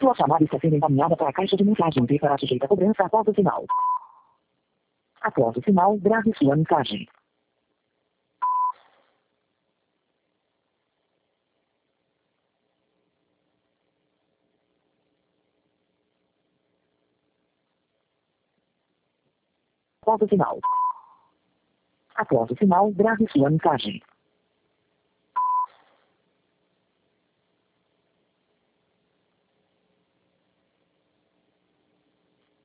Sua chamada está sendo encaminhada para a caixa de mensagens e será sujeita a cobrança após o sinal. Após o sinal, grave sua mensagem. Após o sinal. Após o sinal, grave sua mensagem.